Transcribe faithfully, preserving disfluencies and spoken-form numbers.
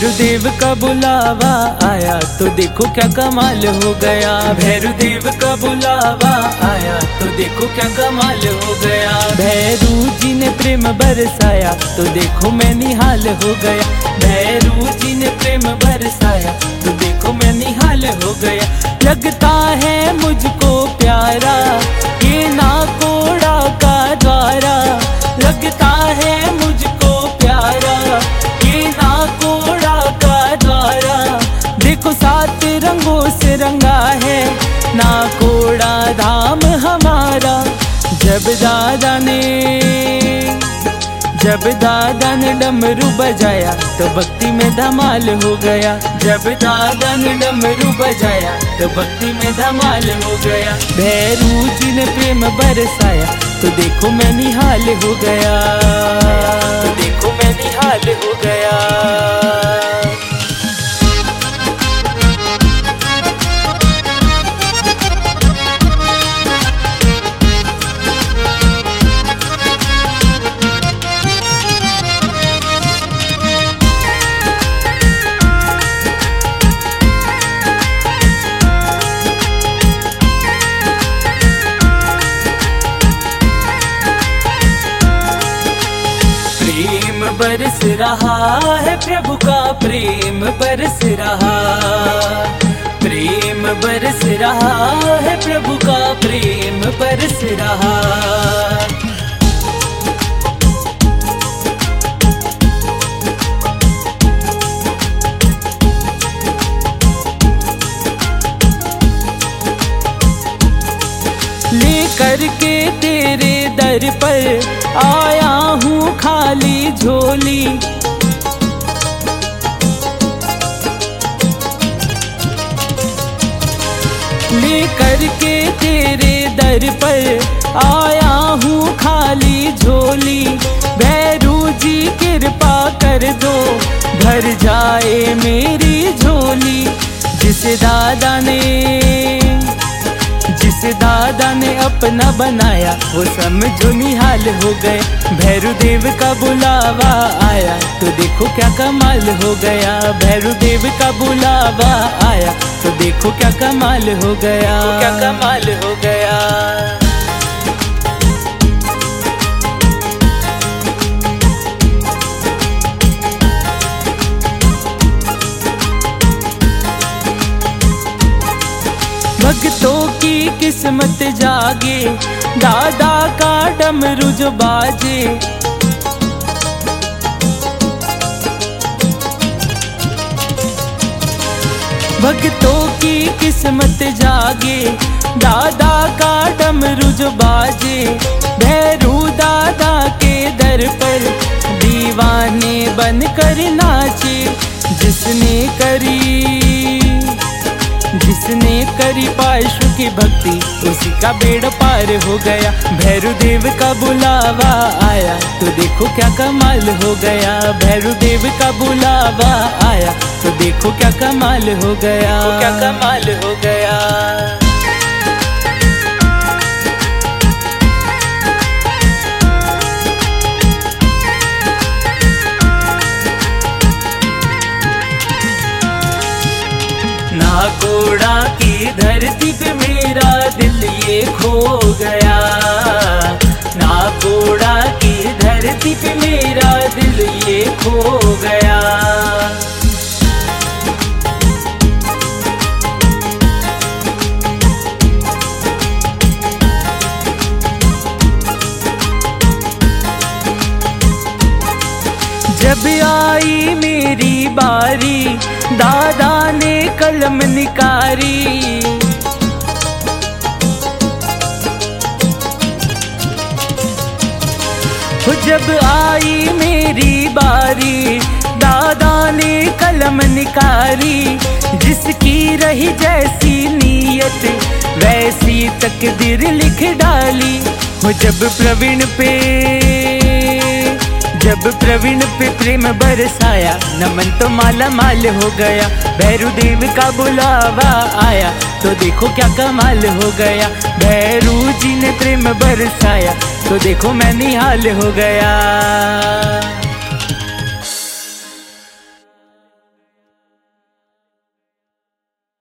भैरू देव का बुलावा आया तो देखो क्या कमाल हो गया। भैरू देव का बुलावा आया तो देखो क्या कमाल हो गया। भैरू जी ने प्रेम बरसाया तो देखो मैं निहाल हो गया। भैरू जी ने प्रेम बरसाया तो देखो मैं निहाल हो गया। लगता है मुझको प्यारा ये नाकोड़ा का द्वारा। लगता है मुझको प्यारा ये नाकोड़ा का द्वारा। देखो सात रंगों से रंगा है नाकोड़ा धाम हमारा। जब दादा ने जब दादा ने डमरू बजाया तो भक्ति में धमाल हो गया। जब दादा ने डमरू बजाया तो भक्ति में धमाल हो गया। भैरू जी ने प्रेम बरसाया तो देखो मैं निहाल हो गया। तो देखो मैं निहाल हो गया। प्रेम बरस रहा है प्रभु का प्रेम बरस रहा। प्रेम बरस रहा है प्रभु का प्रेम बरस रहा। लेकर के तेरे दर पर आया हूँ खाली झोली। लेकर के तेरे दर पर आया हूँ खाली झोली। भैरू जी कृपा कर दो भर जाए मेरी झोली। जिसे दादा ने जिसे दादा ने अपना बनाया वो समझो निहाल हो गए। भैरू देव का बुलावा आया तो देखो क्या कमाल हो गया। भैरू देव का बुलावा आया तो देखो क्या कमाल हो गया। क्या कमाल हो गया। भक्तों की किस्मत जागे दादा का डमरू जो बाजे। भक्तों की किस्मत जागे दादा का डमरू जो बाजे। भैरू दादा के दर पर दीवाने बनकर नाचे। जिसने करी जिसने करी पाशु की भक्ति उसी का बेड़ा पार हो गया। भैरू देव का बुलावा आया तो देखो क्या कमाल हो गया। भैरू देव का बुलावा आया तो देखो क्या कमाल हो गया। क्या कमाल हो गया। नाकोड़ा की धरती पे मेरा दिल ये खो गया। नाकोड़ा की धरती पे मेरा दिल ये खो गया। जब आई मेरी बारी दादा ने कलम निकारी। जब आई मेरी बारी दादा ने कलम निकारी। जिसकी रही जैसी नीयत वैसी तकदीर लिख डाली। जब प्रवीण पे जब प्रवीण पे प्रेम बरसाया नमन तो माला माल हो गया। भैरू देव का बुलावा आया तो देखो क्या कमाल हो गया। भैरू जी ने प्रेम बरसाया तो देखो मैं निहाल हो गया।